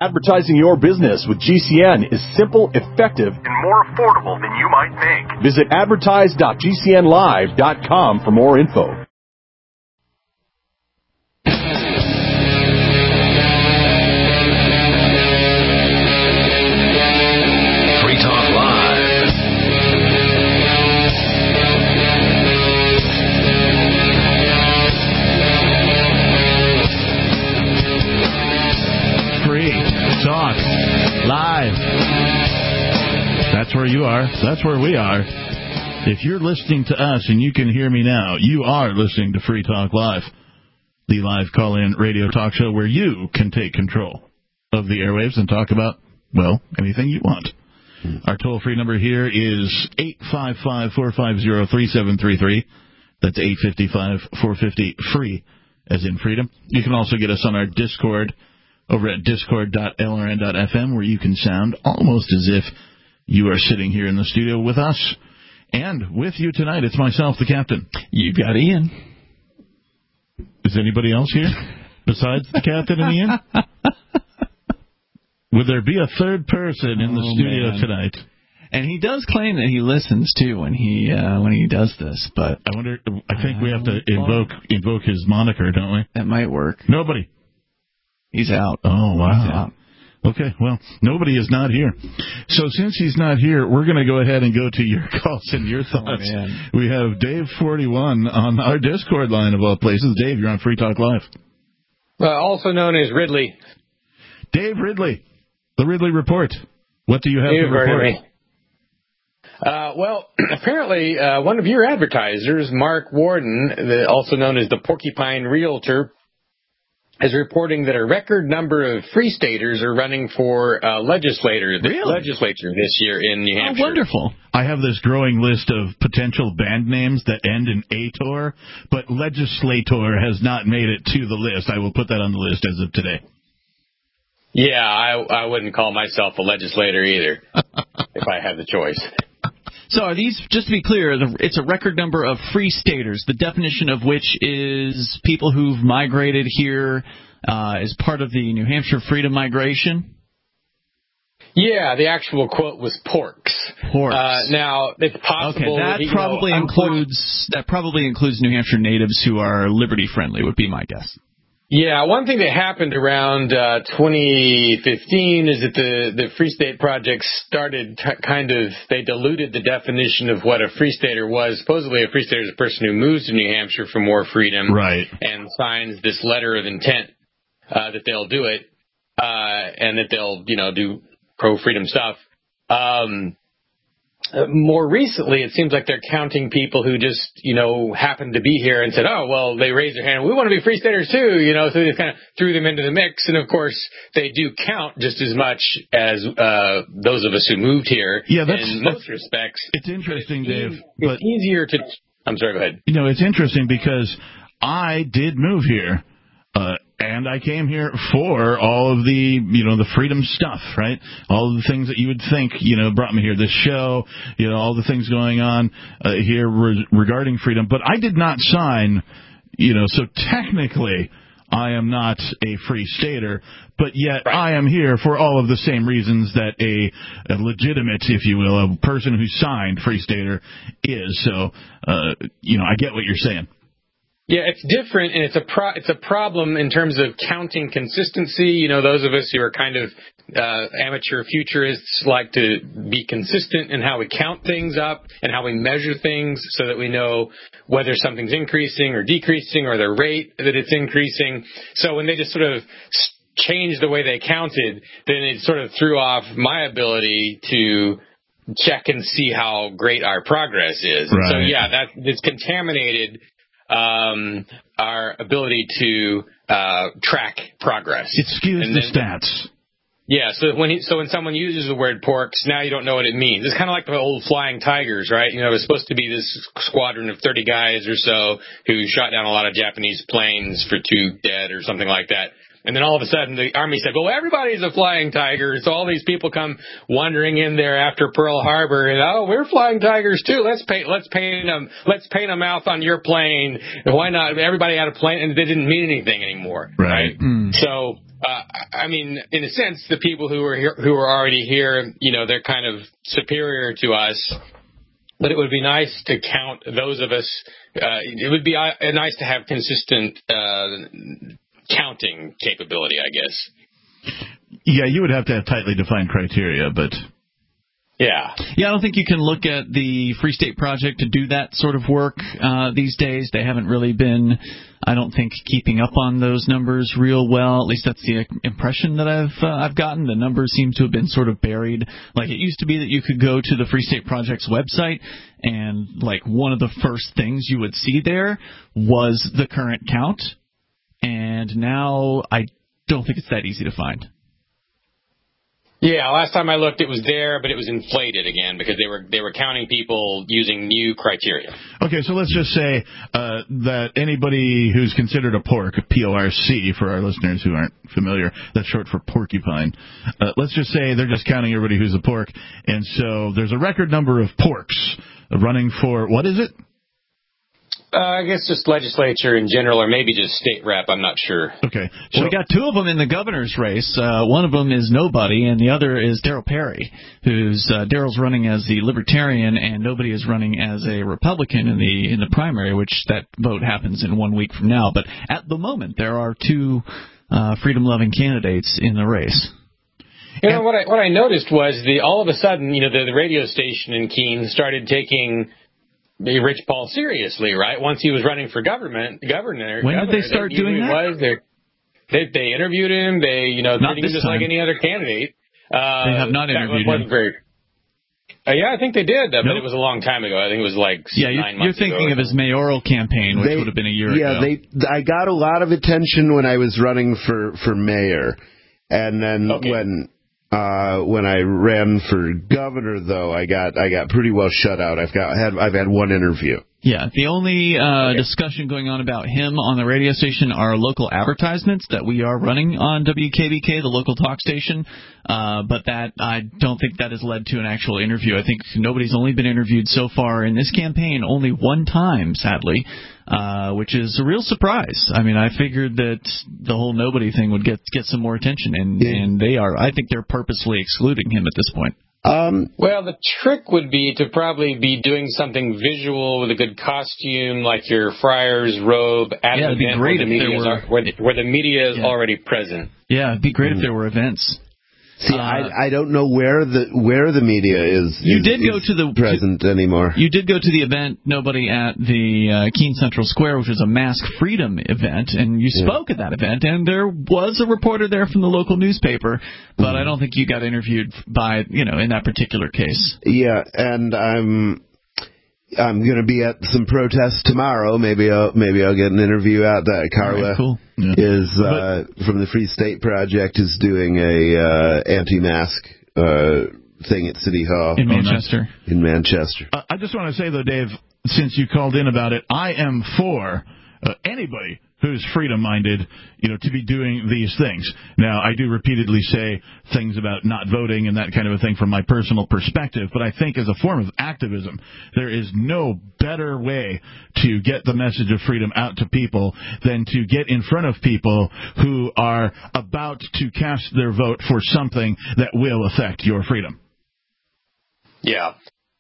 Advertising your business with GCN is simple, effective, and more affordable than you might think. Visit advertise.gcnlive.com for more info. Free Talk Live. Free Talk Live. That's where you are. That's where we are. If you're listening to us and you can hear me now, you are listening to Free Talk Live, the live call-in radio talk show where you can take control of the airwaves and talk about, well, anything you want. Our toll-free number here is 855-450-3733. That's 855-450-FREE, as in freedom. You can also get us on our Discord over at discord.lrn.fm, where you can sound almost as if you are sitting here in the studio with us. And with you tonight, it's myself, the captain. You got Ian. Is anybody else here besides the captain and Ian? Would there be a third person in the studio tonight? And he does claim that he listens too when he does this, but I wonder. I think we have to invoke his moniker, don't we? That might work. Nobody. He's out. Oh wow. He's out. Okay, well, nobody is not here. So since he's not here, we're going to go ahead and go to your calls and your thoughts. We have Dave41 on our Discord line, of all places. Dave, you're on Free Talk Live. Also known as Ridley. Dave Ridley, the Ridley Report. What do you have to report? Well, apparently one of your advertisers, Mark Warden, also known as the Porcupine Realtor, is reporting that a record number of Free Staters are running for legislature this year in New Hampshire. Oh, wonderful. I have this growing list of potential band names that end in Ator, but legislator has not made it to the list. I will put that on the list as of today. Yeah, I wouldn't call myself a legislator either, if I had the choice. So are these, just to be clear, it's a record number of Free Staters, the definition of which is people who've migrated here as part of the New Hampshire Freedom Migration? Yeah, the actual quote was porks. Porks. Now, it's possible that probably includes New Hampshire natives who are liberty-friendly, would be my guess. Yeah, one thing that happened around 2015 is that the Free State Project started they diluted the definition of what a Free Stater was. Supposedly a Free Stater is a person who moves to New Hampshire for more freedom, right, and signs this letter of intent that they'll do it, and that they'll, do pro-freedom stuff. More recently, it seems like they're counting people who just, happened to be here and said, oh, well, they raised their hand. We want to be Free Staters too, so they kind of threw them into the mix. And of course, they do count just as much as those of us who moved here. Yeah, in most respects. It's interesting, Dave. It's easier to. I'm sorry, go ahead. It's interesting because I did move here. And I came here for all of the, the freedom stuff, right? All of the things that you would think, brought me here. This show, all the things going on here regarding freedom. But I did not sign, so technically I am not a Free Stater, but yet right. I am here for all of the same reasons that a legitimate, if you will, a person who signed Free Stater is. So, I get what you're saying. Yeah, it's different, and it's a problem in terms of counting consistency. Those of us who are kind of amateur futurists like to be consistent in how we count things up and how we measure things so that we know whether something's increasing or decreasing or the rate that it's increasing. So when they just sort of changed the way they counted, then it sort of threw off my ability to check and see how great our progress is. Right. So, yeah, it's contaminated our ability to track progress. It skews the stats. Yeah, so when someone uses the word porks, now you don't know what it means. It's kind of like the old Flying Tigers, right? It was supposed to be this squadron of 30 guys or so who shot down a lot of Japanese planes for 2 dead or something like that. And then all of a sudden the Army said, well, everybody's a Flying Tiger. So all these people come wandering in there after Pearl Harbor and, oh, we're Flying Tigers too. Let's paint a mouth on your plane. Why not? Everybody had a plane, and they didn't mean anything anymore. Right. So I mean, in a sense, the people who are here, who are already here, they're kind of superior to us. But it would be nice to count those of us. It would be nice to have consistent counting capability, I guess. Yeah, you would have to have tightly defined criteria, but... Yeah, I don't think you can look at the Free State Project to do that sort of work these days. They haven't really been, I don't think, keeping up on those numbers real well. At least that's the impression that I've gotten. The numbers seem to have been sort of buried. Like, it used to be that you could go to the Free State Project's website and, like, one of the first things you would see there was the current count. And now I don't think it's that easy to find. Yeah, last time I looked, it was there, but it was inflated again because they were counting people using new criteria. Okay, so let's just say that anybody who's considered a pork, a PORC, for our listeners who aren't familiar, that's short for porcupine. Let's just say they're just counting everybody who's a pork, and so there's a record number of porks running for, what is it? I guess just legislature in general, or maybe just state rep. I'm not sure. Okay. So we got two of them in the governor's race. One of them is nobody, and the other is Darryl Perry, who's Darryl's running as the Libertarian, and nobody is running as a Republican in the primary, which that vote happens in 1 week from now. But at the moment, there are two freedom-loving candidates in the race. What I noticed was all of a sudden, the radio station in Keene started taking Rich Paul seriously, right? Once he was running for governor. When did they start doing that? They interviewed him. They, treated him just like any other candidate. They have not interviewed him. Yeah, I think they did, but it was a long time ago. I think it was like 9 months ago. You're thinking of his mayoral campaign, which would have been a year ago. Yeah, I got a lot of attention when I was running for mayor, and then when I ran for governor, though, I got pretty well shut out. I've had one interview. Yeah, the only discussion going on about him on the radio station are local advertisements that we are running on WKBK, the local talk station, but that I don't think that has led to an actual interview. I think nobody's only been interviewed so far in this campaign, only one time, sadly, which is a real surprise. I mean, I figured that the whole nobody thing would get some more attention, and they are. I think they're purposely excluding him at this point. Well, the trick would be to probably be doing something visual with a good costume, like your friar's robe at an event where the media is already present. Yeah, it'd be great if there were events. See, I don't know where the media is. You did go to the present anymore. You did go to the event, nobody at the Keene Central Square, which was a Mask Freedom event, and you spoke at that event, and there was a reporter there from the local newspaper, but I don't think you got interviewed by in that particular case. Yeah, and I'm going to be at some protests tomorrow. Maybe I'll get an interview out. That Carla is from the Free State Project is doing a anti-mask thing at City Hall in Manchester. I just want to say though, Dave, since you called in about it, I am for anybody who's freedom-minded, to be doing these things. Now, I do repeatedly say things about not voting and that kind of a thing from my personal perspective, but I think as a form of activism, there is no better way to get the message of freedom out to people than to get in front of people who are about to cast their vote for something that will affect your freedom. Yeah.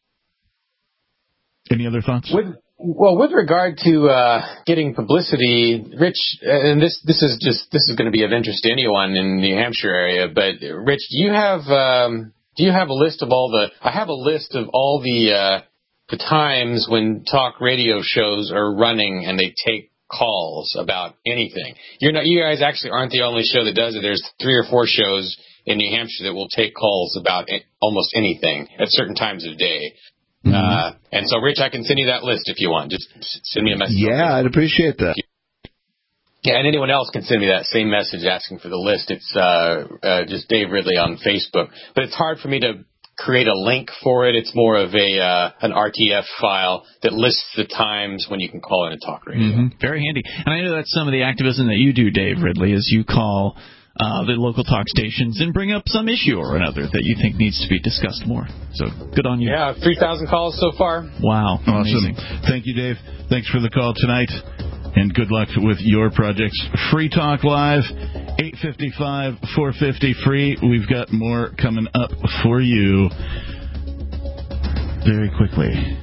Any other thoughts? With regard to getting publicity, Rich, and this is going to be of interest to anyone in the New Hampshire area, but Rich, do you have a list of I have a list of all the times when talk radio shows are running and they take calls about anything. You guys actually aren't the only show that does it. There's 3 or 4 shows in New Hampshire that will take calls about almost anything at certain times of day. Mm-hmm. And so, Rich, I can send you that list if you want. Just send me a message. Yeah, I'd appreciate that. Yeah, and anyone else can send me that same message asking for the list. It's just Dave Ridley on Facebook. But it's hard for me to create a link for it. It's more of an RTF file that lists the times when you can call in and talk radio. Mm-hmm. Very handy. And I know that's some of the activism that you do, Dave Ridley, is you call the local talk stations and bring up some issue or another that you think needs to be discussed more. So good on you. Yeah, 3,000 calls so far. Wow. Awesome. Amazing. Thank you, Dave. Thanks for the call tonight. And good luck with your projects. Free Talk Live, 855-450 free. We've got more coming up for you very quickly.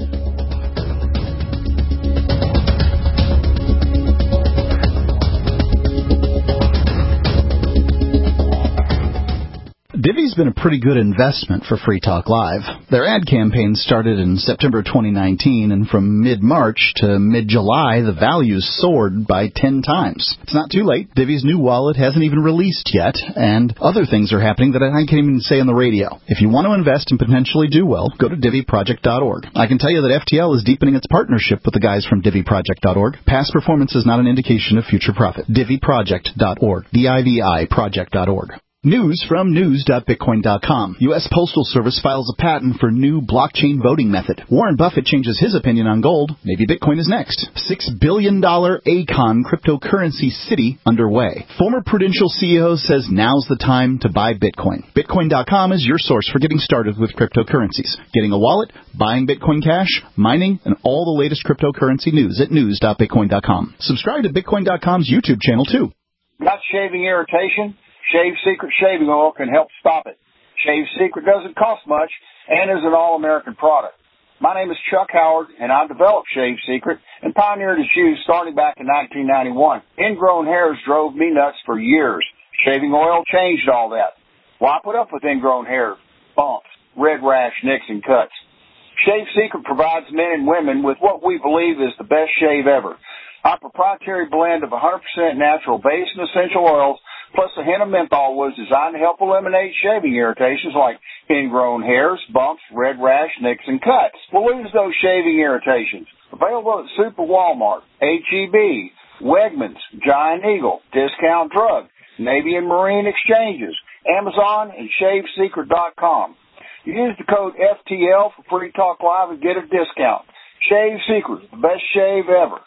Divvy's been a pretty good investment for Free Talk Live. Their ad campaign started in September 2019, and from mid-March to mid-July, the values soared by 10 times. It's not too late. Divvy's new wallet hasn't even released yet, and other things are happening that I can't even say on the radio. If you want to invest and potentially do well, go to DivvyProject.org. I can tell you that FTL is deepening its partnership with the guys from DivvyProject.org. Past performance is not an indication of future profit. DivvyProject.org. DIVI Project.org. News from news.bitcoin.com. U.S. Postal Service files a patent for new blockchain voting method. Warren Buffett changes his opinion on gold. Maybe Bitcoin is next. $6 billion Akon cryptocurrency city underway. Former Prudential CEO says now's the time to buy Bitcoin. Bitcoin.com is your source for getting started with cryptocurrencies. Getting a wallet, buying Bitcoin Cash, mining, and all the latest cryptocurrency news at news.bitcoin.com. Subscribe to Bitcoin.com's YouTube channel, too. Got shaving irritation? Shave Secret shaving oil can help stop it. Shave Secret doesn't cost much and is an all-American product. My name is Chuck Howard, and I developed Shave Secret and pioneered its use starting back in 1991. Ingrown hairs drove me nuts for years. Shaving oil changed all that. Why put up with ingrown hair, bumps, red rash, nicks, and cuts? Shave Secret provides men and women with what we believe is the best shave ever. Our proprietary blend of 100% natural base and essential oils plus a hint of menthol was designed to help eliminate shaving irritations like ingrown hairs, bumps, red rash, nicks, and cuts. We'll lose those shaving irritations. Available at Super Walmart, H-E-B, Wegmans, Giant Eagle, Discount Drug, Navy and Marine Exchanges, Amazon, and ShaveSecret.com. Use the code FTL for Free Talk Live and get a discount. Shave Secret, the best shave ever.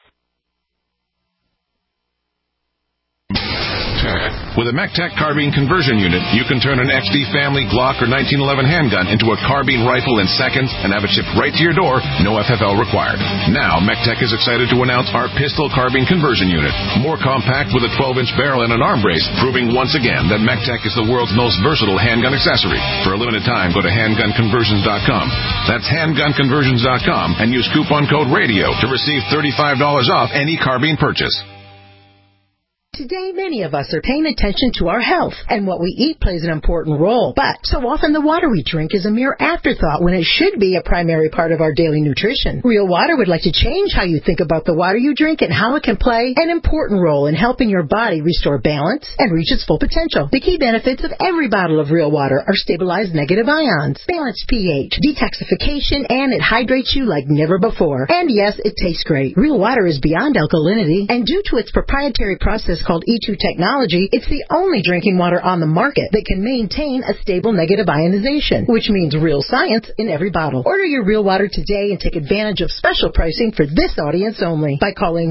With a MECTEC carbine conversion unit, you can turn an XD family Glock or 1911 handgun into a carbine rifle in seconds and have it shipped right to your door, no FFL required. Now, MECTEC is excited to announce our pistol carbine conversion unit. More compact with a 12-inch barrel and an arm brace, proving once again that MECTEC is the world's most versatile handgun accessory. For a limited time, go to handgunconversions.com. That's handgunconversions.com and use coupon code RADIO to receive $35 off any carbine purchase. Today, many of us are paying attention to our health, and what we eat plays an important role. But so often the water we drink is a mere afterthought when it should be a primary part of our daily nutrition. Real Water would like to change how you think about the water you drink and how it can play an important role in helping your body restore balance and reach its full potential. The key benefits of every bottle of Real Water are stabilized negative ions, balanced pH, detoxification, and it hydrates you like never before. And yes, it tastes great. Real Water is beyond alkalinity, and due to its proprietary process called E2 technology, it's the only drinking water on the market that can maintain a stable negative ionization, which means real science in every bottle. Order your Real Water today and take advantage of special pricing for this audience only by calling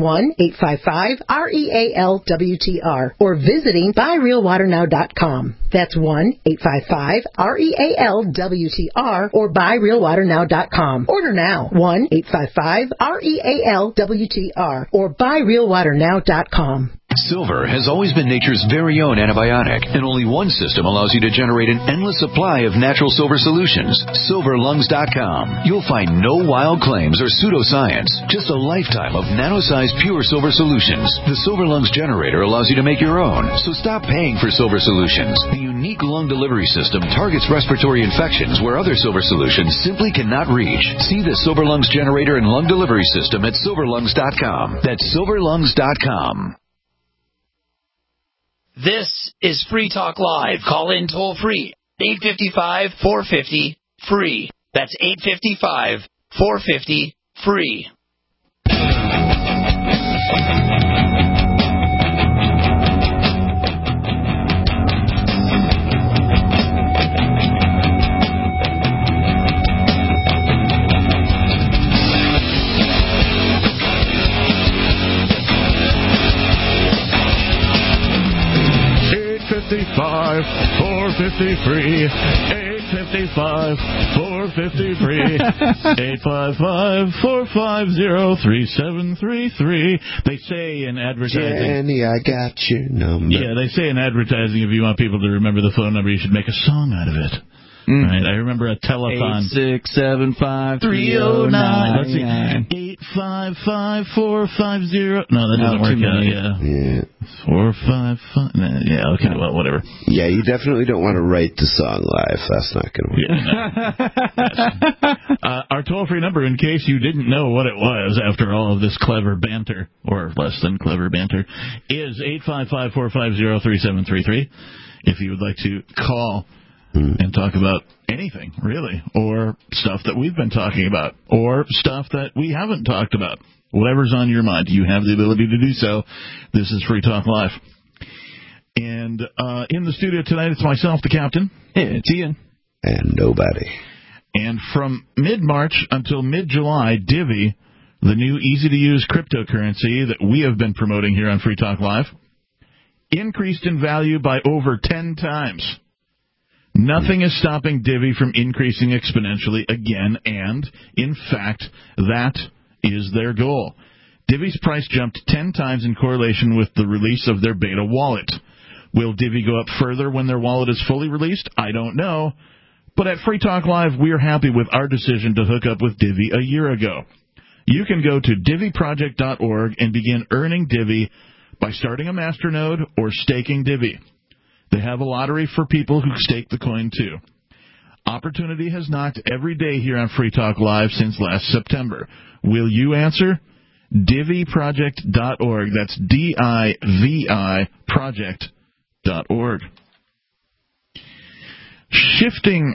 1-855-REAL-WTR or visiting buyrealwaternow.com. That's 1-855-REAL-WTR or buyrealwaternow.com. Order now. 1-855-REAL-WTR or buyrealwaternow.com. Silver has always been nature's very own antibiotic, and only one system allows you to generate an endless supply of natural silver solutions. SilverLungs.com. You'll find no wild claims or pseudoscience, just a lifetime of nano-sized pure silver solutions. The Silver Lungs generator allows you to make your own, so stop paying for silver solutions. The unique lung delivery system targets respiratory infections where other silver solutions simply cannot reach. See the Silver Lungs generator and lung delivery system at SilverLungs.com. That's SilverLungs.com. This is Free Talk Live. Call in toll free. 855-450-FREE. That's 855-450-FREE. $855-450-FREE. 855-450-FREE. 855-450-3733. They say in advertising... Jenny, I got your number. Yeah, they say in advertising if you want people to remember the phone number, you should make a song out of it. Right, I remember a telethon. 8675309. Let's see. 855-450. No, that doesn't work out. Yeah. 455. Yeah. Okay. Well, whatever. Yeah, you definitely don't want to write the song live. That's not going to work. Yeah, our toll-free number, in case you didn't know what it was after all of this clever banter, or less than clever banter, is 855-450-3733. If you would like to call and talk about anything, really, or stuff that we've been talking about, or stuff that we haven't talked about. Whatever's on your mind, you have the ability to do so. This is Free Talk Live. And in the studio tonight, it's myself, the captain. Hey, it's Ian. And nobody. And from mid-March until mid-July, Divvy, the new easy-to-use cryptocurrency that we have been promoting here on Free Talk Live, increased in value by over 10 times. Nothing is stopping Divvy from increasing exponentially again, and, in fact, that is their goal. Divvy's price jumped 10 times in correlation with the release of their beta wallet. Will Divvy go up further when their wallet is fully released? I don't know. But at Free Talk Live, we're happy with our decision to hook up with Divvy a year ago. You can go to DivvyProject.org and begin earning Divvy by starting a masternode or staking Divvy. They have a lottery for people who stake the coin, too. Opportunity has knocked every day here on Free Talk Live since last September. Will you answer? DivvyProject.org. That's D-I-V-I project.org. Shifting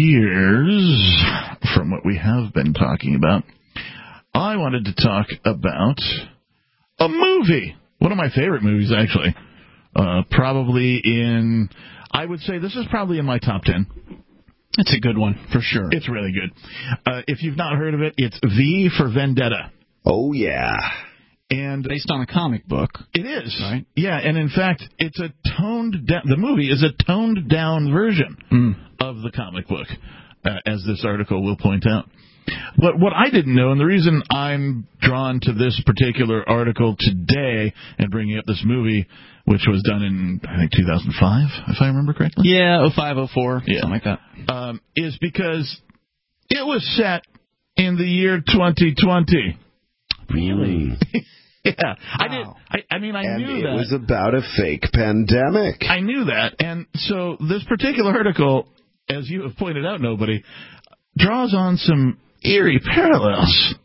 gears from what we have been talking about, I wanted to talk about a movie. One of my favorite movies, actually. Probably in, I would say this is probably in my top 10. It's a good one, for sure. It's really good. If you've not heard of it, it's V for Vendetta. Oh, yeah. And based on a comic book. It is. Right? Yeah, and in fact, it's a toned down, the movie is a toned down version of the comic book, as this article will point out. But what I didn't know, and the reason I'm drawn to this particular article today and bringing up this movie, which was done in, I think, 2005, if I remember correctly. Yeah, 05, 04, something like that. Is because it was set in the year 2020. Really? Yeah. Wow. I knew that. It was about a fake pandemic. I knew that. And so this particular article, as you have pointed out, nobody, draws on some eerie parallels.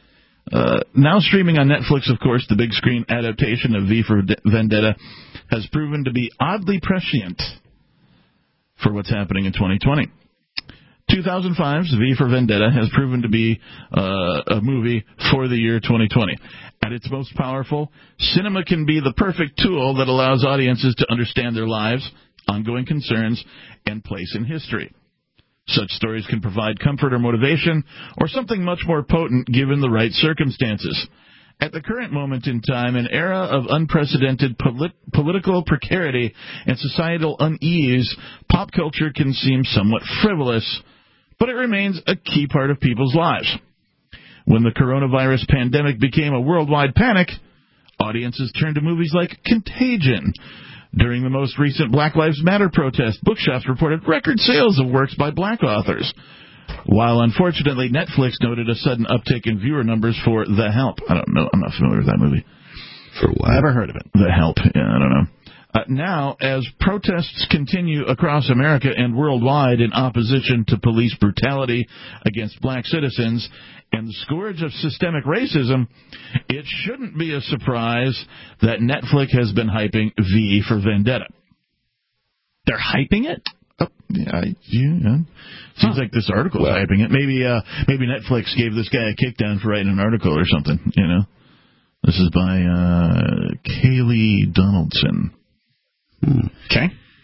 Now streaming on Netflix, of course, the big screen adaptation of V for Vendetta has proven to be oddly prescient for what's happening in 2020. 2005's V for Vendetta has proven to be a movie for the year 2020. At its most powerful, cinema can be the perfect tool that allows audiences to understand their lives, ongoing concerns, and place in history. Such stories can provide comfort or motivation, or something much more potent given the right circumstances. At the current moment in time, an era of unprecedented political precarity and societal unease, pop culture can seem somewhat frivolous, but it remains a key part of people's lives. When the coronavirus pandemic became a worldwide panic, audiences turned to movies like Contagion. During the most recent Black Lives Matter protest, bookshops reported record sales of works by black authors, while unfortunately Netflix noted a sudden uptick in viewer numbers for The Help. I don't know. I'm not familiar with that movie. For what? Never heard of it. The Help. Yeah, I don't know. Now, as protests continue across America and worldwide in opposition to police brutality against black citizens and the scourge of systemic racism, it shouldn't be a surprise that Netflix has been hyping V for Vendetta. They're hyping it? Yeah. Seems like this article is hyping it. Maybe Netflix gave this guy a kickdown for writing an article or something, you know. This is by Kaylee Donaldson. Okay.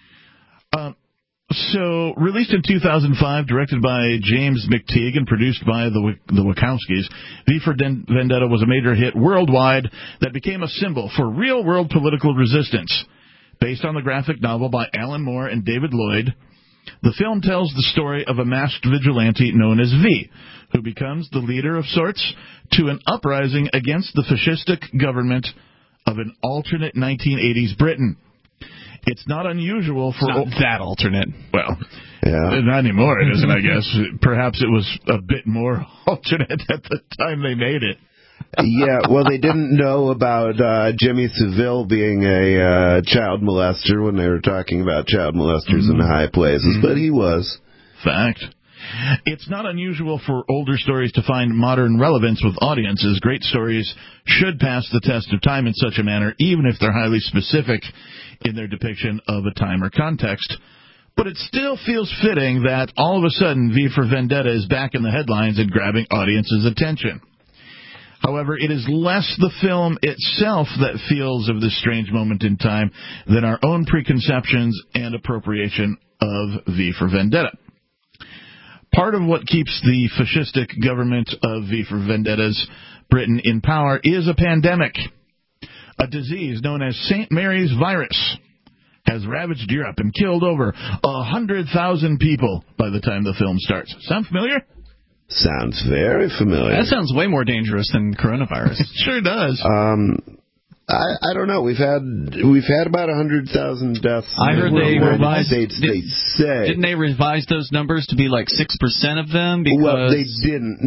So, released in 2005, directed by James McTeague and produced by the Wachowskis, V for Vendetta was a major hit worldwide that became a symbol for real-world political resistance. Based on the graphic novel by Alan Moore and David Lloyd, The film tells the story of a masked vigilante known as V, who becomes the leader of sorts to an uprising against the fascistic government of an alternate 1980s Britain. It's not unusual for... Not that alternate. Well, not anymore it isn't, I guess. Perhaps it was a bit more alternate at the time they made it. Yeah, well, they didn't know about Jimmy Savile being a child molester when they were talking about child molesters in high places, but he was. Fact. It's not unusual for older stories to find modern relevance with audiences. Great stories should pass the test of time in such a manner, even if they're highly specific in their depiction of a time or context. But it still feels fitting that all of a sudden V for Vendetta is back in the headlines and grabbing audiences' attention. However, it is less the film itself that feels of this strange moment in time than our own preconceptions and appropriation of V for Vendetta. Part of what keeps the fascistic government of V for Vendetta's Britain in power is a pandemic. A disease known as St. Mary's virus has ravaged Europe and killed over 100,000 people by the time the film starts. Sound familiar? Sounds very familiar. That sounds way more dangerous than coronavirus. It sure does. I don't know. We've had about 100,000 deaths. I heard they revised. Didn't they revise those numbers to be like 6% of them? Because well, they didn't.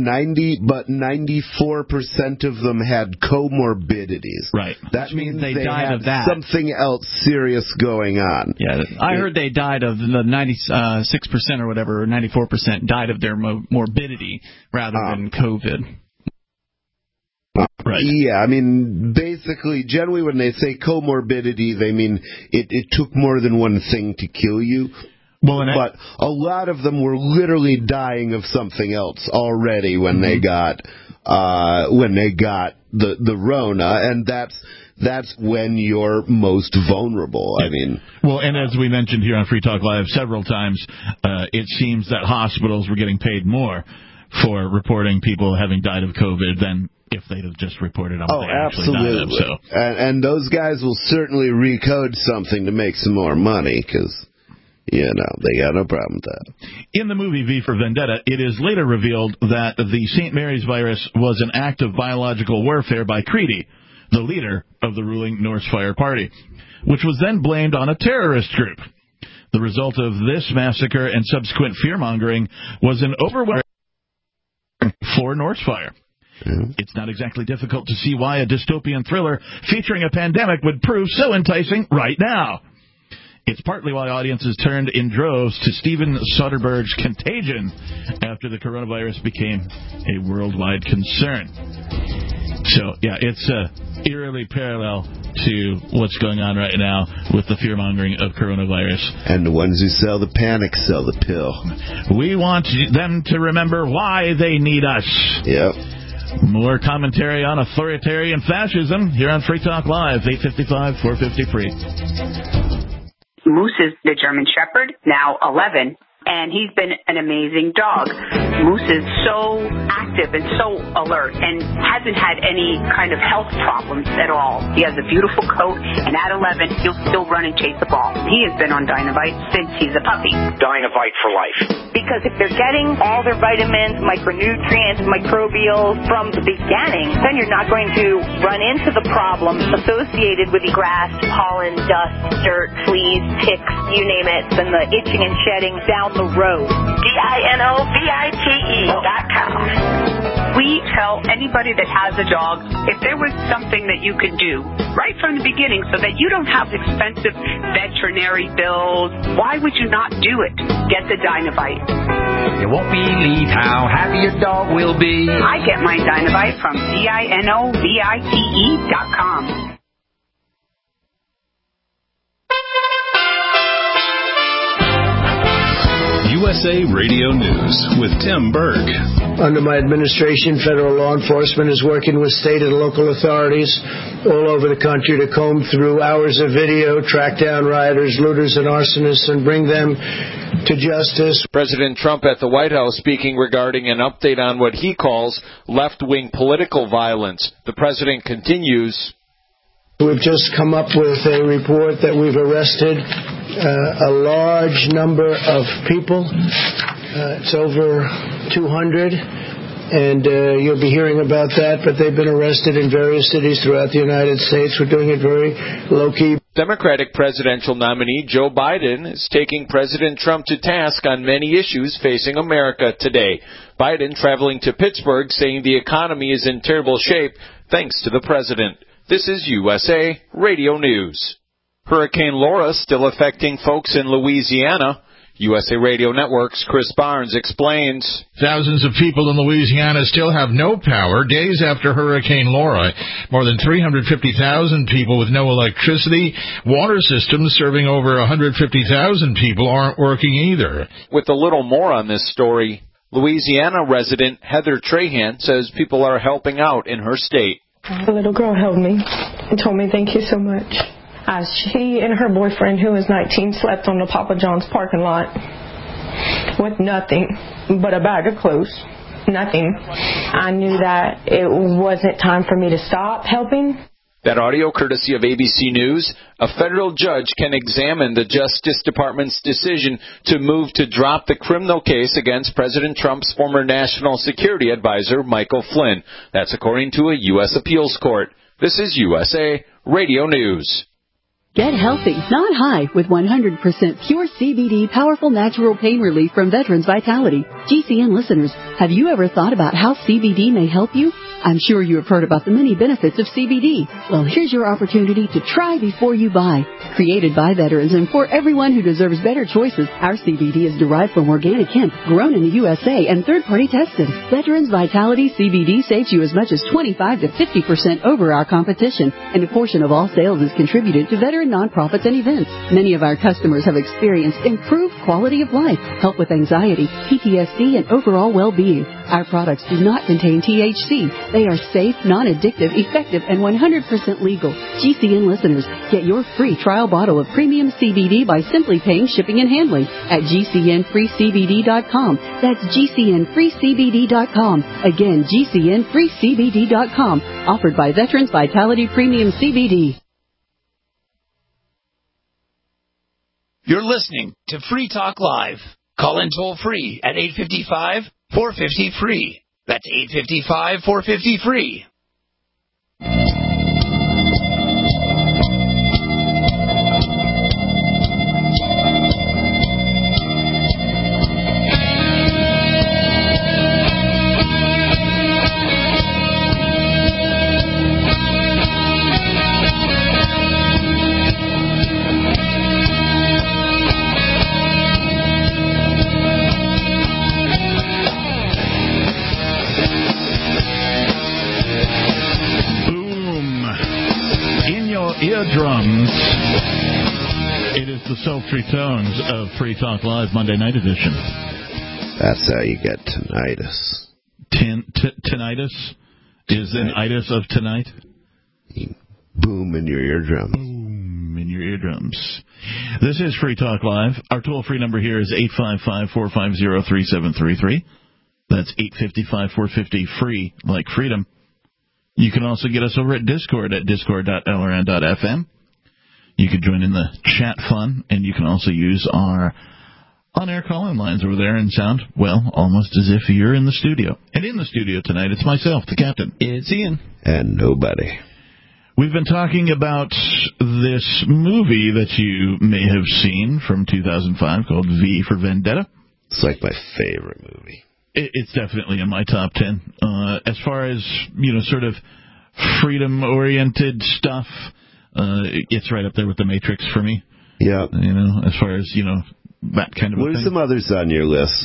94% of them had comorbidities. Right. That means they died had of that. Something else serious going on. Yeah, I heard they died of the 96% or whatever, or 94% died of their morbidity rather than COVID. Right. Yeah, I mean, basically, generally when they say comorbidity, they mean it took more than one thing to kill you. Well, but a lot of them were literally dying of something else already when they got the Rona, and that's when you're most vulnerable. I mean, well, and as we mentioned here on Free Talk Live several times, it seems that hospitals were getting paid more for reporting people having died of COVID than if they'd have just reported on what they actually died of. So. And those guys will certainly recode something to make some more money, because, you know, they got no problem with that. In the movie V for Vendetta, it is later revealed that the St. Mary's virus was an act of biological warfare by Creedy, the leader of the ruling Norse Fire Party, which was then blamed on a terrorist group. The result of this massacre and subsequent fear-mongering was an overwhelming for Norse Fire. It's not exactly difficult to see why a dystopian thriller featuring a pandemic would prove so enticing right now. It's partly why audiences turned in droves to Steven Soderbergh's Contagion after the coronavirus became a worldwide concern. So, yeah, it's eerily parallel to what's going on right now with the fear-mongering of coronavirus. And the ones who sell the panic sell the pill. We want them to remember why they need us. Yep. More commentary on authoritarian fascism here on Free Talk Live, 855-450 free. Moose is the German Shepherd, now 11, and he's been an amazing dog. Moose is so active and so alert and hasn't had any kind of health problems at all. He has a beautiful coat, and at 11, he'll still run and chase the ball. He has been on Dynavite since he's a puppy. Dynavite for life. Because if they're getting all their vitamins, micronutrients, microbials from the beginning, then you're not going to run into the problems associated with the grass, pollen, dust, dirt, fleas, ticks, you name it, and the itching and shedding down the road. DINOVITE.com. We tell anybody that has a dog, if there was something that you could do right from the beginning so that you don't have expensive veterinary bills, why would you not do it? Get the Dynavite. You won't believe how happy your dog will be. I get my Dynavite from DINOVITE.com. USA Radio News with Tim Berg. Under my administration, federal law enforcement is working with state and local authorities all over the country to comb through hours of video, track down rioters, looters, and arsonists, and bring them to justice. President Trump at the White House speaking regarding an update on what he calls left-wing political violence. The president continues. We've just come up with a report that we've arrested a large number of people. It's over 200, and you'll be hearing about that, but they've been arrested in various cities throughout the United States. We're doing it very low-key. Democratic presidential nominee Joe Biden is taking President Trump to task on many issues facing America today. Biden traveling to Pittsburgh saying the economy is in terrible shape thanks to the president. This is USA Radio News. Hurricane Laura still affecting folks in Louisiana. USA Radio Network's Chris Barnes explains. Thousands of people in Louisiana still have no power days after Hurricane Laura. More than 350,000 people with no electricity. Water systems serving over 150,000 people aren't working either. With a little more on this story, Louisiana resident Heather Trahan says people are helping out in her state. The little girl held me and told me thank you so much. She and her boyfriend, who was 19, slept on the Papa John's parking lot with nothing but a bag of clothes. Nothing. I knew that it wasn't time for me to stop helping. That audio courtesy of ABC News. A federal judge can examine the Justice Department's decision to move to drop the criminal case against President Trump's former national security advisor, Michael Flynn. That's according to a U.S. appeals court. This is USA Radio News. Get healthy, not high, with 100% pure CBD powerful natural pain relief from Veterans Vitality. GCN listeners, have you ever thought about how CBD may help you? I'm sure you have heard about the many benefits of CBD. Well, here's your opportunity to try before you buy. Created by veterans and for everyone who deserves better choices, our CBD is derived from organic hemp, grown in the USA, and third-party tested. Veterans Vitality CBD saves you as much as 25 to 50% over our competition, and a portion of all sales is contributed to veteran nonprofits and events. Many of our customers have experienced improved quality of life, help with anxiety, PTSD, and overall well-being. Our products do not contain THC. They are safe, non-addictive, effective, and 100% legal. GCN listeners, get your free trial bottle of premium CBD by simply paying shipping and handling at GCNFreeCBD.com. That's GCNFreeCBD.com. Again, GCNFreeCBD.com. Offered by Veterans Vitality Premium CBD. You're listening to Free Talk Live. Call in toll free at 855-450-FREE. That's 855-450-FREE. Eardrums. It is the sultry tones of Free Talk Live Monday Night Edition. That's how you get tinnitus. Tinnitus is an itis of tonight. Boom in your eardrums. Boom in your eardrums. This is Free Talk Live. Our toll-free number here is 855-450-3733. That's 855-450-FREE, like freedom. You can also get us over at Discord at discord.lrn.fm. You can join in the chat fun, and you can also use our on-air call-in lines over there and sound, well, almost as if you're in the studio. And in the studio tonight, it's myself, the captain. It's Ian. And nobody. We've been talking about this movie that you may have seen from 2005 called V for Vendetta. It's like my favorite movie. It's definitely in my top 10. As far as, sort of freedom-oriented stuff, it's right up there with The Matrix for me. Yeah. As far as, that kind of What a thing. What are some others on your list?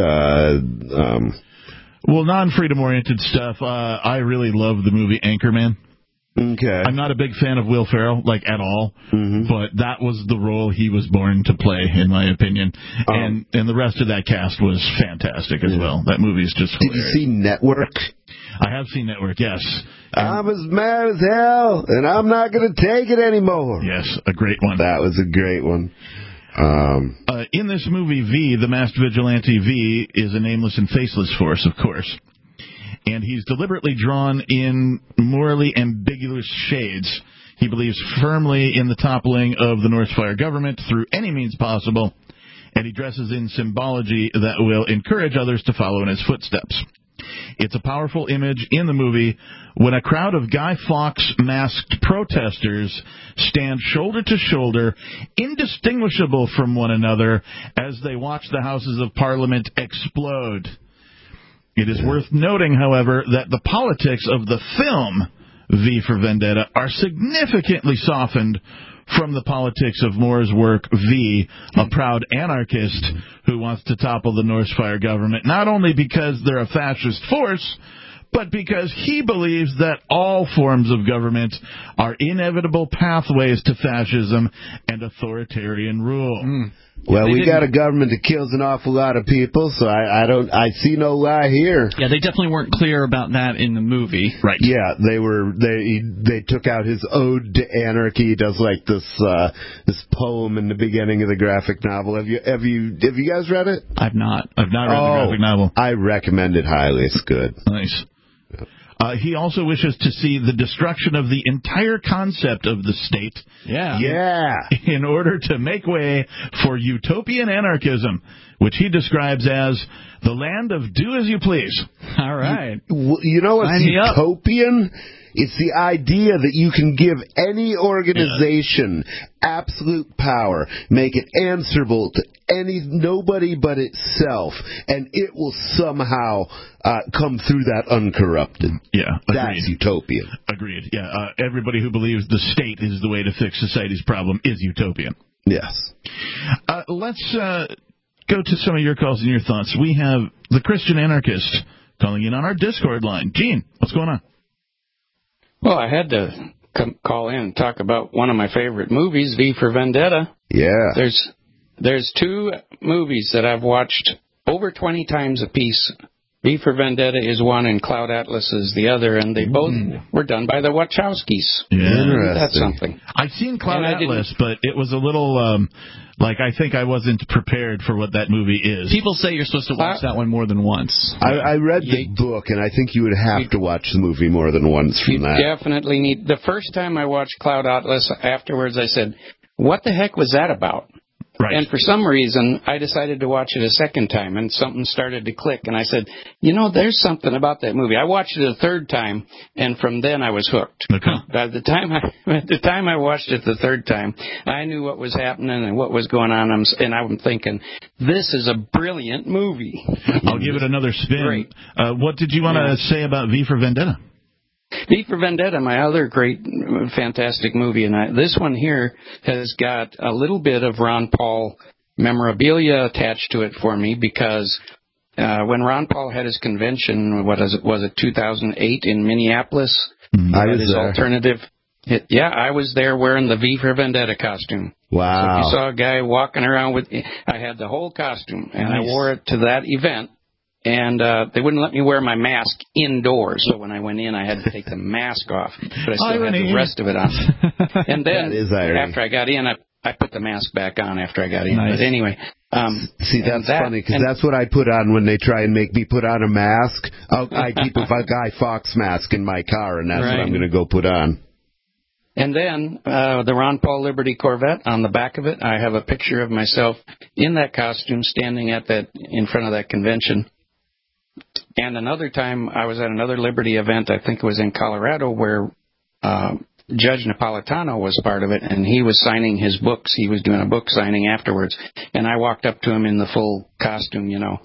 Well, non-freedom-oriented stuff, I really love the movie Anchorman. Okay. I'm not a big fan of Will Ferrell, at all, but that was the role he was born to play, in my opinion. And the rest of that cast was fantastic as well. That movie is just hilarious. Did you see Network? I have seen Network, yes. I'm as mad as hell, and I'm not going to take it anymore. Yes, a great one. That was a great one. In this movie, V, the masked vigilante V, is a nameless and faceless force, of course. And he's deliberately drawn in morally ambiguous shades. He believes firmly in the toppling of the North Fire government through any means possible, and he dresses in symbology that will encourage others to follow in his footsteps. It's a powerful image in the movie when a crowd of Guy Fawkes-masked protesters stand shoulder to shoulder, indistinguishable from one another, as they watch the Houses of Parliament explode. It is worth noting, however, that the politics of the film V for Vendetta are significantly softened from the politics of Moore's work, V, a proud anarchist who wants to topple the North Fire government, not only because they're a fascist force, but because he believes that all forms of government are inevitable pathways to fascism and authoritarian rule. Well, we got a government that kills an awful lot of people, so I see no lie here. Yeah, they definitely weren't clear about that in the movie. Right. Yeah, they took out his ode to anarchy. He does like this poem in the beginning of the graphic novel. Have you guys read it? I've not read the graphic novel. I recommend it highly. It's good. Nice. He also wishes to see the destruction of the entire concept of the state. Yeah. In order to make way for utopian anarchism, which he describes as the land of do as you please. All right. You know what's utopian? It's the idea that you can give any organization absolute power, make it answerable to nobody but itself, and it will somehow come through that uncorrupted. Yeah, agreed. That's utopian. Agreed. Yeah, everybody who believes the state is the way to fix society's problem is utopian. Yes. Let's go to some of your calls and your thoughts. We have the Christian anarchist calling in on our Discord line. Gene, what's going on? Well, I had to call in and talk about one of my favorite movies, V for Vendetta. Yeah. There's two movies that I've watched over 20 times apiece. V for Vendetta is one and Cloud Atlas is the other, and they both were done by the Wachowskis. Yeah. That's something. I've seen Cloud Atlas, but it was a little, I think I wasn't prepared for what that movie is. People say you're supposed to watch that one more than once. I read the book, and I think you would have to watch the movie more than once from that. You definitely need. The first time I watched Cloud Atlas, afterwards I said, what the heck was that about? Right. And for some reason, I decided to watch it a second time, and something started to click. And I said, there's something about that movie. I watched it a third time, and from then I was hooked. Okay. By the time I watched it the third time, I knew what was happening and what was going on, and I'm thinking, this is a brilliant movie. I'll give it another spin. Great. What did you want to say about V for Vendetta? V for Vendetta, my other great, fantastic movie, and this one here has got a little bit of Ron Paul memorabilia attached to it for me because when Ron Paul had his convention, was it 2008 in Minneapolis? I was his there. Alternative. I was there wearing the V for Vendetta costume. Wow. So if you saw a guy walking around I had the whole costume, and I wore it to that event. And they wouldn't let me wear my mask indoors, so when I went in, I had to take the mask off, but I still had the rest of it on. And then after I got in, I put the mask back on after I got in. Nice. But anyway, see, that's funny because that's what I put on when they try and make me put on a mask. I keep a Guy Fawkes mask in my car, and that's what I'm going to go put on. And then the Ron Paul Liberty Corvette, on the back of it, I have a picture of myself in that costume standing in front of that convention. And another time, I was at another Liberty event, I think it was in Colorado, where Judge Napolitano was part of it, and he was signing his books. He was doing a book signing afterwards. And I walked up to him in the full costume,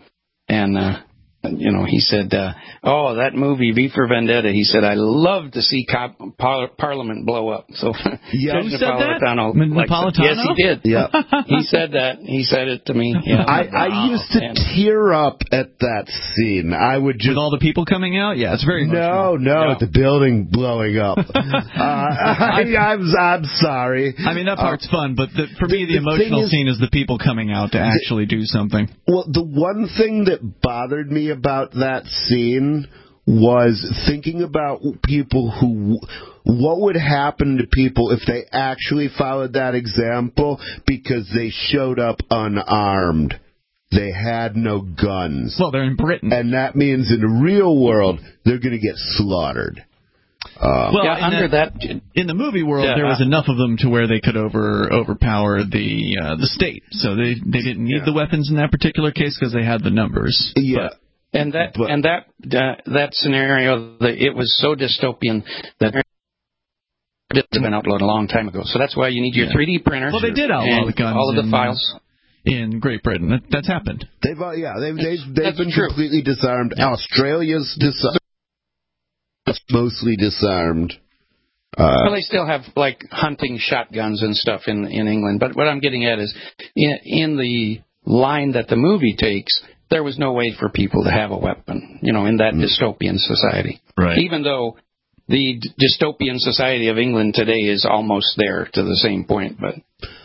and he said, that movie, V for Vendetta, he said, I love to see Parliament blow up. So, Judge Napolitano. Napolitano? Yes, he did. Yeah. He said that. He said it to me. Yeah. I used to tear up at that scene. I would just... With all the people coming out? Yeah, it's very emotional. No, the building blowing up. I'm sorry. I mean, that part's fun, but for me, the emotional scene is the people coming out to actually do something. Well, the one thing that bothered me about that scene was thinking about people what would happen to people if they actually followed that example because they showed up unarmed. They had no guns. Well, they're in Britain. And that means in the real world, they're going to get slaughtered. In the movie world, there was enough of them to where they could overpower the state. So they didn't need the weapons in that particular case because they had the numbers. Yeah. That scenario, it was so dystopian that it had been outlawed a long time ago. So that's why you need your 3D printer. Well, they did outlaw the guns. All of the files. In Great Britain, that's happened. They've been completely disarmed. Australia's mostly disarmed. Well, they still have like hunting shotguns and stuff in England. But what I'm getting at is, in the line that the movie takes, there was no way for people to have a weapon, in that dystopian society. Right. Even though the dystopian society of England today is almost there to the same point. But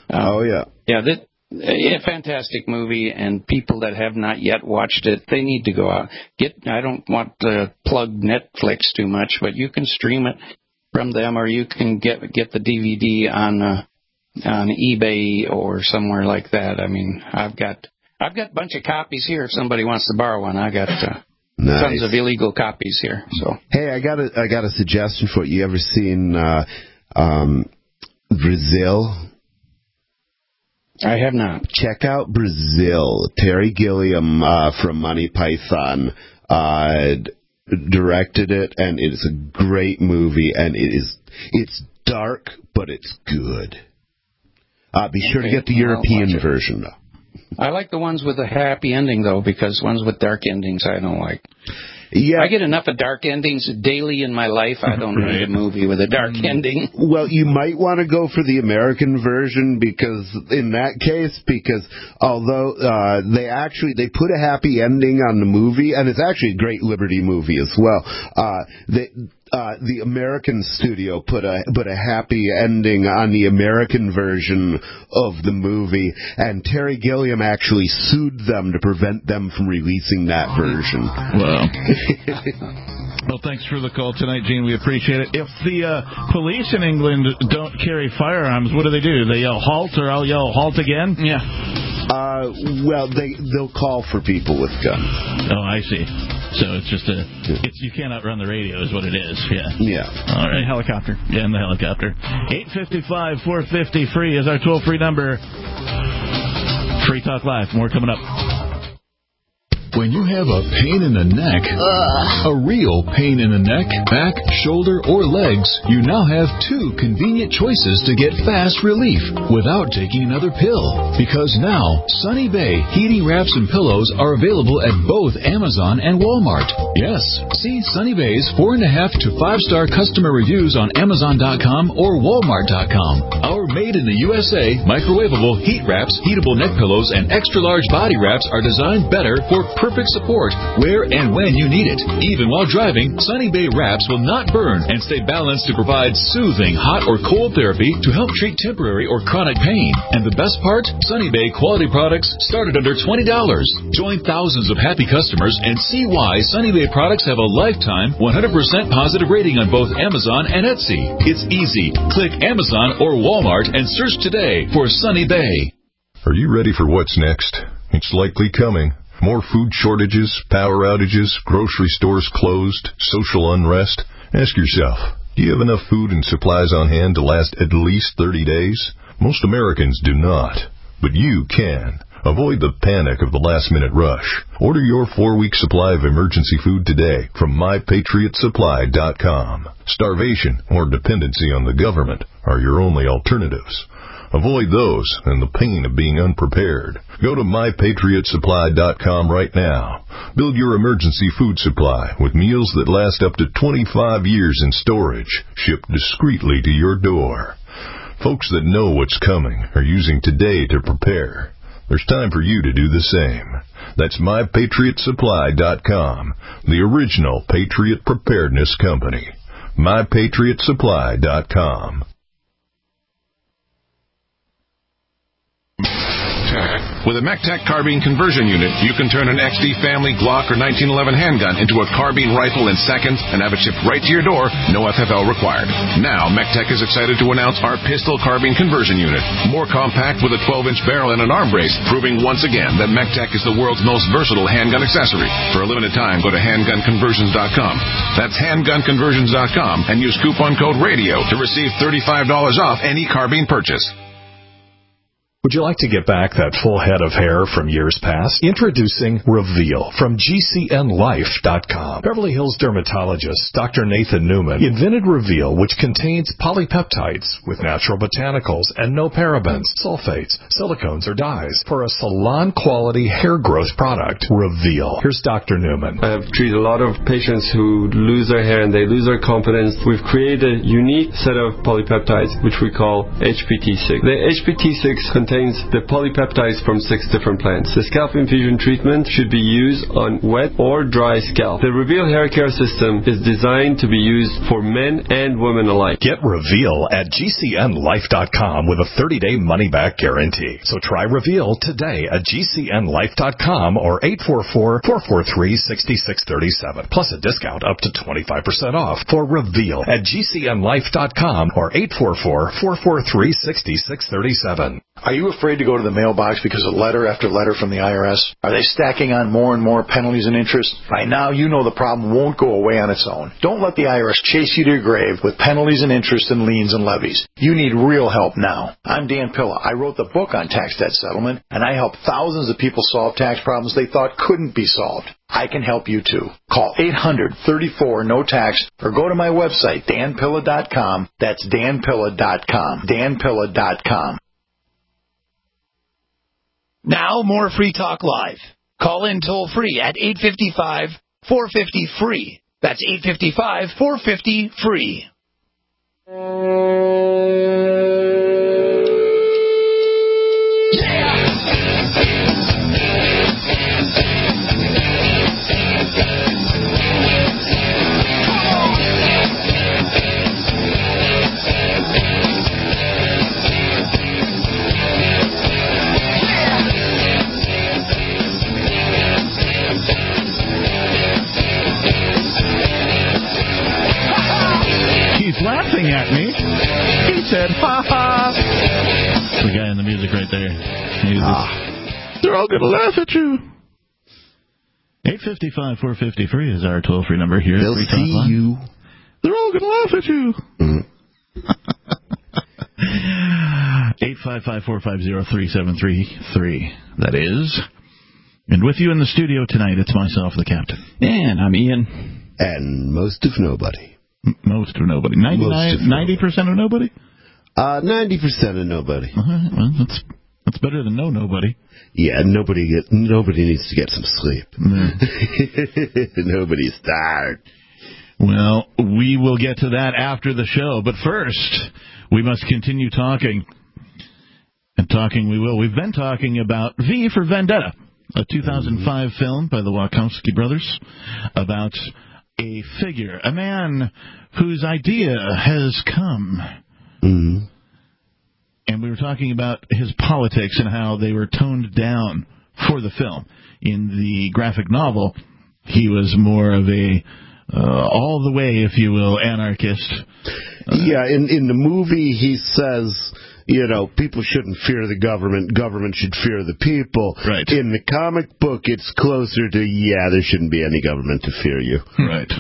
a fantastic movie, and people that have not yet watched it, they need to go out. I don't want to plug Netflix too much, but you can stream it from them, or you can get the DVD on eBay or somewhere like that. I mean, I've got a bunch of copies here. If somebody wants to borrow one, I got tons of illegal copies here. So hey, I got a suggestion for you. You ever seen Brazil? I have not. Check out Brazil. Terry Gilliam from Monty Python directed it, and it's a great movie, and it's dark, but it's good. Be sure to get the European version, though. I like the ones with a happy ending, though, because ones with dark endings I don't like. Yeah. I get enough of dark endings daily in my life. I don't need a movie with a dark ending. Well, you might want to go for the American version because although they put a happy ending on the movie, and it's actually a great Liberty movie as well. The American studio put a happy ending on the American version of the movie, and Terry Gilliam actually sued them to prevent them from releasing that version. Wow. Well, thanks for the call tonight, Gene. We appreciate it. If the police in England don't carry firearms, what do? They yell halt, or I'll yell halt again? Yeah. Well, they'll call for people with guns. Oh, I see. So it's just you can't outrun the radio is what it is. Yeah. All right. And helicopter. Yeah, and the helicopter. 855-450-FREE is our toll-free number. Free Talk Live. More coming up. When you have a pain in the neck, a real pain in the neck, back, shoulder, or legs, you now have two convenient choices to get fast relief without taking another pill. Because now, Sunny Bay heating wraps and pillows are available at both Amazon and Walmart. Yes, see Sunny Bay's 4.5 to 5-star customer reviews on Amazon.com or Walmart.com. Our made in the USA microwavable heat wraps, heatable neck pillows, and extra-large body wraps are designed better for perfect support where and when you need it. Even while driving, Sunny Bay wraps will not burn and stay balanced to provide soothing hot or cold therapy to help treat temporary or chronic pain. And the best part? Sunny Bay quality products start at under $20. Join thousands of happy customers and see why Sunny Bay products have a lifetime 100% positive rating on both Amazon and Etsy. It's easy. Click Amazon or Walmart and search today for Sunny Bay. Are you ready for what's next? It's likely coming. More food shortages, power outages, grocery stores closed, social unrest. Ask yourself, do you have enough food and supplies on hand to last at least 30 days? Most Americans do not, but you can. Avoid the panic of the last-minute rush. Order your 4-week supply of emergency food today from MyPatriotSupply.com. Starvation or dependency on the government are your only alternatives. Avoid those and the pain of being unprepared. Go to MyPatriotSupply.com right now. Build your emergency food supply with meals that last up to 25 years in storage, shipped discreetly to your door. Folks that know what's coming are using today to prepare. There's time for you to do the same. That's MyPatriotSupply.com, the original Patriot Preparedness Company. MyPatriotSupply.com. With a MECTEC carbine conversion unit, you can turn an XD family Glock or 1911 handgun into a carbine rifle in seconds and have it shipped right to your door, no FFL required. Now, MECTEC is excited to announce our pistol carbine conversion unit. More compact with a 12-inch barrel and an arm brace, proving once again that MECTEC is the world's most versatile handgun accessory. For a limited time, go to handgunconversions.com. That's handgunconversions.com and use coupon code RADIO to receive $35 off any carbine purchase. Would you like to get back that full head of hair from years past? Introducing Reveal from GCNLife.com. Beverly Hills dermatologist Dr. Nathan Newman invented Reveal, which contains polypeptides with natural botanicals and no parabens, sulfates, silicones, or dyes for a salon-quality hair growth product. Reveal. Here's Dr. Newman. I have treated a lot of patients who lose their hair and they lose their confidence. We've created a unique set of polypeptides, which we call HPT6. The HPT6 contains the polypeptides from 6 different plants. The scalp infusion treatment should be used on wet or dry scalp. The Reveal hair care system is designed to be used for men and women alike. Get Reveal at GCNLife.com with a 30-day money-back guarantee. So try Reveal today at GCNLife.com or 844-443-6637. Plus a discount up to 25% off for Reveal at GCNLife.com or 844-443-6637. Are you afraid to go to the mailbox because of letter after letter from the IRS? Are they stacking on more and more penalties and interest? By now, you know the problem won't go away on its own. Don't let the IRS chase you to your grave with penalties and interest and liens and levies. You need real help now. I'm Dan Pilla. I wrote the book on tax debt settlement, and I help thousands of people solve tax problems they thought couldn't be solved. I can help you too. Call 800-34-NO-TAX or go to my website, danpilla.com. That's danpilla.com. danpilla.com. Now, more Free Talk Live. Call in toll-free at 855-450-FREE. That's 855-450-FREE. Laughing at me. He said, ha ha. The guy in the music right there. They're all going to laugh at you. 855-450-FREE is our toll-free number here. They'll see you. They're all going to laugh at you. 855-450-3733. That is. And with you in the studio tonight, it's myself, the captain. And I'm Ian. And most of nobody. Most of nobody. 90% of nobody? 90% of nobody. Well, that's better than nobody. Yeah, nobody needs to get some sleep. Nobody's tired. Well, we will get to that after the show. But first, we must continue talking. And talking we will. We've been talking about V for Vendetta, a 2005 film by the Wachowski brothers about a figure, a man whose idea has come. Mm-hmm. And we were talking about his politics and how they were toned down for the film. In the graphic novel, he was more of a all the way, if you will, anarchist. Yeah, in the movie he says, you know, people shouldn't fear the government. Government should fear the people. Right. In the comic book, it's closer to, there shouldn't be any government to fear you. Right.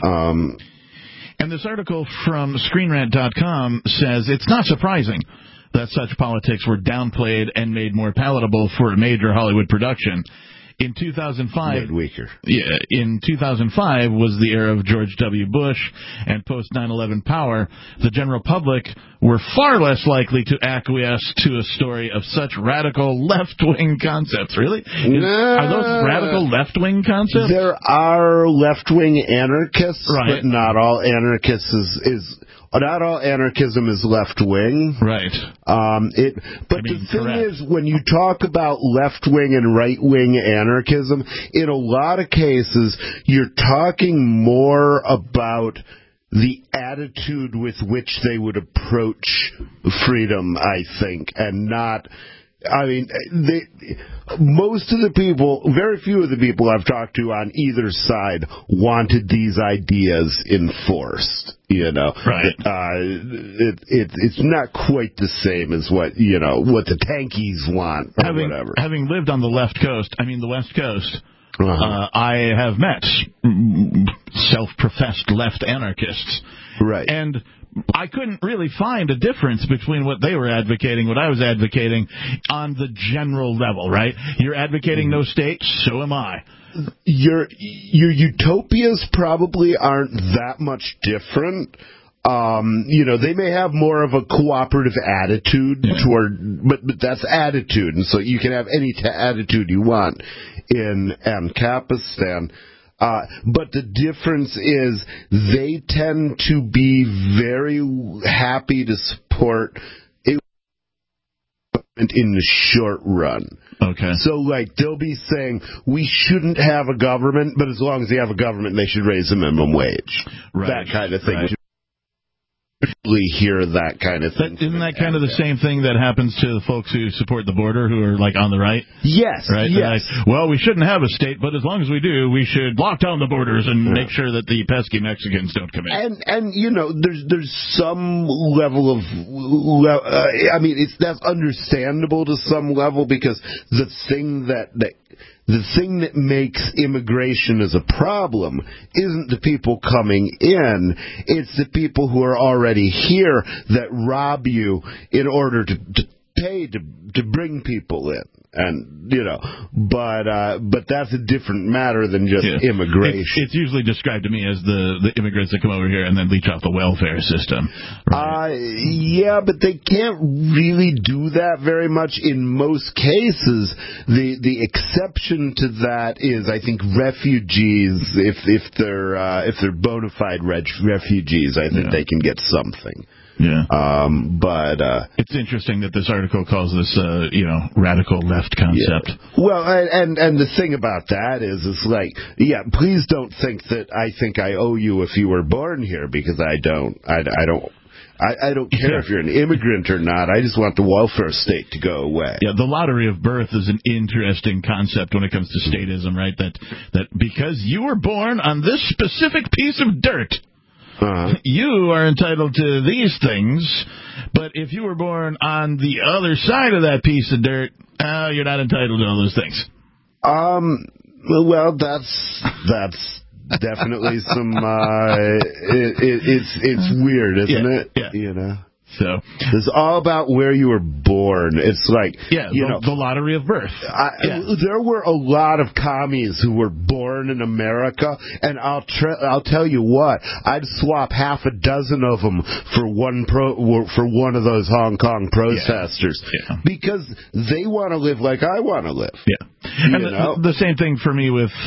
And this article from ScreenRant.com says it's not surprising that such politics were downplayed and made more palatable for a major Hollywood production. In 2005, in 2005 was the era of George W. Bush and post 9/11 power. The general public were far less likely to acquiesce to a story of such radical left-wing concepts. Really? Are those radical left-wing concepts? There are left-wing anarchists, right, but not all anarchists not all anarchism is left-wing. Right. The thing is, when you talk about left-wing and right-wing anarchism, in a lot of cases, you're talking more about the attitude with which they would approach freedom, I think, and not I mean, most of the people, very few of the people I've talked to on either side wanted these ideas enforced. Right? It's not quite the same as what the tankies want or whatever. Having lived on the West Coast, I have met self-professed left anarchists, right? And I couldn't really find a difference between what they were advocating, what I was advocating, on the general level, right? You're advocating no state, so am I. Your utopias probably aren't that much different. They may have more of a cooperative attitude but that's attitude, and so you can have any attitude you want in Ancapistan. But the difference is they tend to be very happy to support a government in the short run. Okay. So, they'll be saying, we shouldn't have a government, but as long as they have a government, they should raise the minimum wage. Right. That kind of thing. Right. Usually hear that kind of thing. Isn't that kind of the same thing that happens to the folks who support the border, who are on the right? Yes. Right. Yes. Well, we shouldn't have a state, but as long as we do, we should lock down the borders and make sure that the pesky Mexicans don't come in. And there's some level of that's understandable to some level, because the thing that makes immigration as a problem isn't the people coming in, it's the people who are already here that rob you in order to pay to bring people in. And, but that's a different matter than just immigration. It's usually described to me as the immigrants that come over here and then leech off the welfare system. Right? Yeah, but they can't really do that very much in most cases. The exception to that is, I think, refugees. If they're bona fide refugees, I think they can get something. Yeah. But it's interesting that this article calls this, radical left concept. Yeah. Well, and the thing about that is, please don't think that I think I owe you if you were born here, because I don't. I don't care if you're an immigrant or not. I just want the welfare state to go away. Yeah, the lottery of birth is an interesting concept when it comes to statism, right? That because you were born on this specific piece of dirt, you are entitled to these things, but if you were born on the other side of that piece of dirt, you're not entitled to all those things. Well, that's definitely some. It's weird, isn't it? Yeah. So it's all about where you were born. It's the lottery of birth. There were a lot of commies who were born in America, and I'll tell you what, I'd swap half a dozen of them for one of those Hong Kong protesters, because they want to live like I want to live. Yeah, and the same thing for me with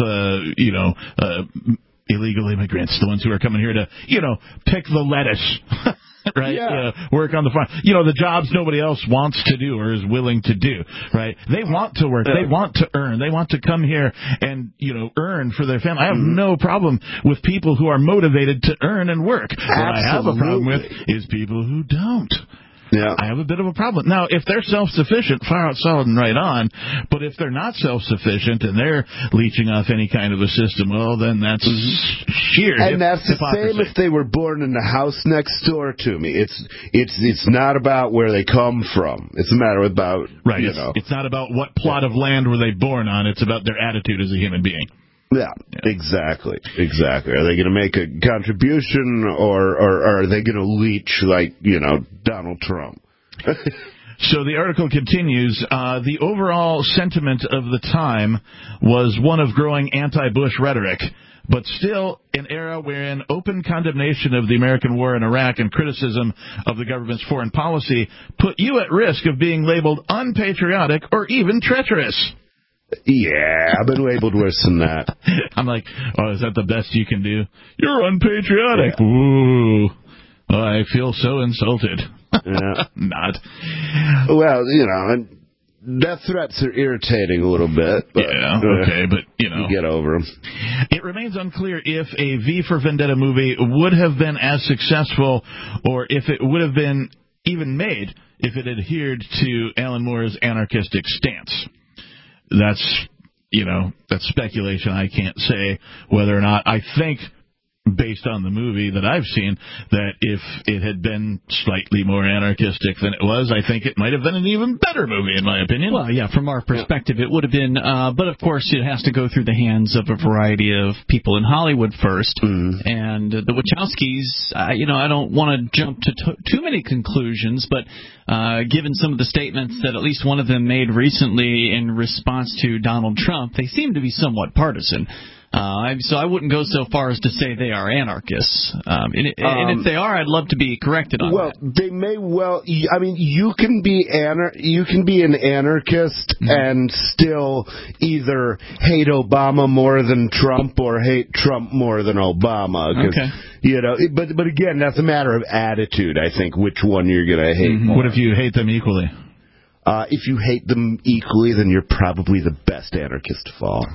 illegal immigrants, the ones who are coming here to pick the lettuce. Right? Work on the farm. The jobs nobody else wants to do or is willing to do, right? They want to work. They want to earn. They want to come here and, earn for their family. I have no problem with people who are motivated to earn and work. Absolutely. What I have a problem with is people who don't. Yeah. I have a bit of a problem. Now, if they're self-sufficient, fire out solid and right on. But if they're not self-sufficient and they're leeching off any kind of a system, well, then that's sheer And that's the hypocrisy. same if they were born in the house next door to me. It's not about where they come from. It's a matter about, It's not about what plot of land were they born on. It's about their attitude as a human being. Yeah, exactly. Are they going to make a contribution, or are they going to leech like, Donald Trump? So the article continues, the overall sentiment of the time was one of growing anti-Bush rhetoric, but still an era wherein open condemnation of the American war in Iraq and criticism of the government's foreign policy put you at risk of being labeled unpatriotic or even treacherous. Yeah, I've been labeled worse than that. I'm like, is that the best you can do? You're unpatriotic. Yeah. Ooh, I feel so insulted. Yeah. Not. Well, and death threats are irritating a little bit. But, but, you get over them. It remains unclear if a V for Vendetta movie would have been as successful or if it would have been even made if it adhered to Alan Moore's anarchistic stance. That's speculation. I can't say whether or not. I think, based on the movie that I've seen, that if it had been slightly more anarchistic than it was, I think it might have been an even better movie, in my opinion. Well, yeah, from our perspective, it would have been, but of course it has to go through the hands of a variety of people in Hollywood first. And the Wachowskis, I don't want to jump to too many conclusions, but given some of the statements that at least one of them made recently in response to Donald Trump, they seem to be somewhat partisan. So I wouldn't go so far as to say they are anarchists. And if they are, I'd love to be corrected on that. Well, they may well. I mean, you can be an anarchist and still either hate Obama more than Trump or hate Trump more than Obama. Okay. But again, that's a matter of attitude, I think, which one you're going to hate more. What if you hate them equally? If you hate them equally, then you're probably the best anarchist of all.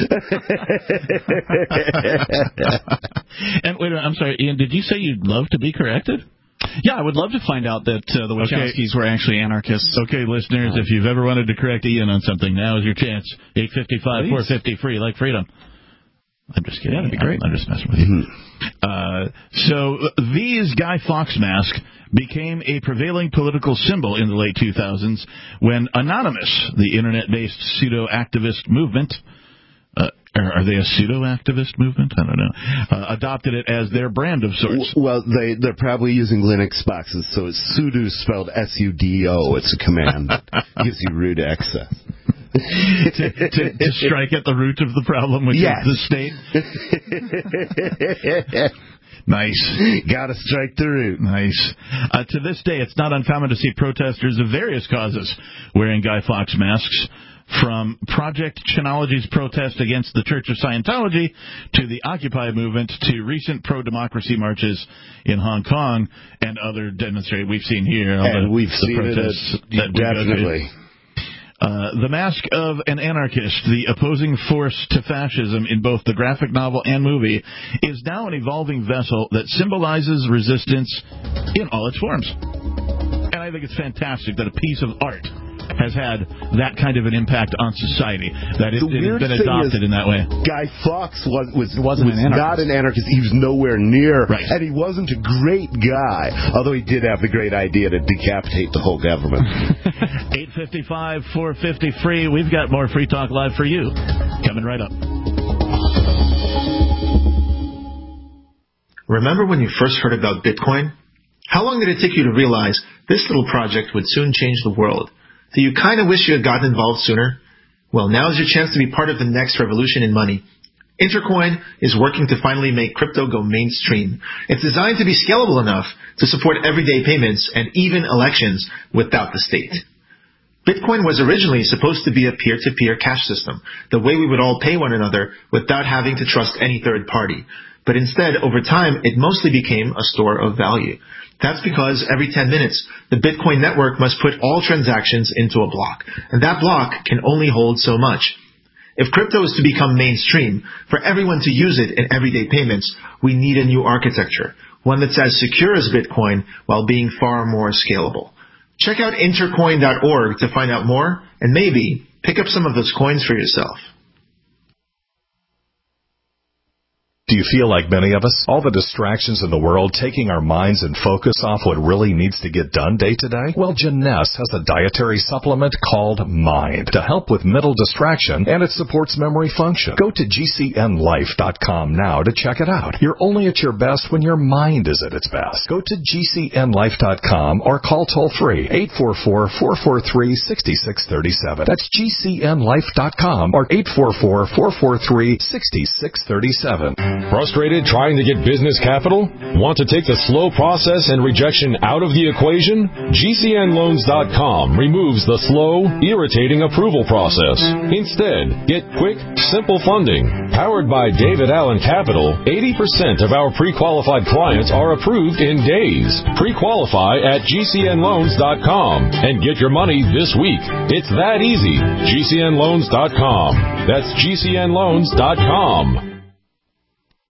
And wait a minute, I'm sorry, Ian, did you say you'd love to be corrected? Yeah, I would love to find out that the Wachowskis were actually anarchists. Okay, listeners, if you've ever wanted to correct Ian on something, now is your chance. 855-450 free, like freedom. I'm just kidding. Yeah, that'd be great. I'm just messing with you. So these Guy Fawkes mask became a prevailing political symbol in the late 2000s when Anonymous, the internet-based pseudo-activist movement, are they a pseudo-activist movement? I don't know. Adopted it as their brand of sorts. Well, they're probably using Linux boxes, so it's sudo spelled S-U-D-O. It's a command that gives you root access. to strike at the root of the problem, which is the state. Nice. Gotta strike the root. Nice. To this day, it's not uncommon to see protesters of various causes wearing Guy Fawkes masks, from Project Chinology's protest against the Church of Scientology to the Occupy movement to recent pro-democracy marches in Hong Kong and other demonstrations we've seen here. And we've seen it, definitely. The mask of an anarchist, the opposing force to fascism in both the graphic novel and movie, is now an evolving vessel that symbolizes resistance in all its forms. And I think it's fantastic that a piece of art has had that kind of an impact on society, that it has been adopted in that way. Guy Fawkes was not an anarchist. He was nowhere near, and he wasn't a great guy, although he did have the great idea to decapitate the whole government. 855-450 free. We've got more Free Talk Live for you coming right up. Remember when you first heard about Bitcoin? How long did it take you to realize this little project would soon change the world? Do you kind of wish you had gotten involved sooner? Well, now is your chance to be part of the next revolution in money. Intercoin is working to finally make crypto go mainstream. It's designed to be scalable enough to support everyday payments and even elections without the state. Bitcoin was originally supposed to be a peer-to-peer cash system, the way we would all pay one another without having to trust any third party. But instead, over time, it mostly became a store of value. That's because every 10 minutes, the Bitcoin network must put all transactions into a block, and that block can only hold so much. If crypto is to become mainstream, for everyone to use it in everyday payments, we need a new architecture, one that's as secure as Bitcoin while being far more scalable. Check out intercoin.org to find out more, and maybe pick up some of those coins for yourself. Do you feel like many of us? All the distractions in the world taking our minds and focus off what really needs to get done day to day? Well, Jeunesse has a dietary supplement called Mind to help with mental distraction, and it supports memory function. Go to GCNlife.com now to check it out. You're only at your best when your mind is at its best. Go to GCNlife.com or call toll-free 844-443-6637. That's GCNlife.com or 844-443-6637. Frustrated trying to get business capital? Want to take the slow process and rejection out of the equation? GCNloans.com removes the slow, irritating approval process. Instead, get quick, simple funding. Powered by David Allen Capital, 80% of our pre-qualified clients are approved in days. Pre-qualify at GCNloans.com and get your money this week. It's that easy. GCNloans.com. That's GCNloans.com.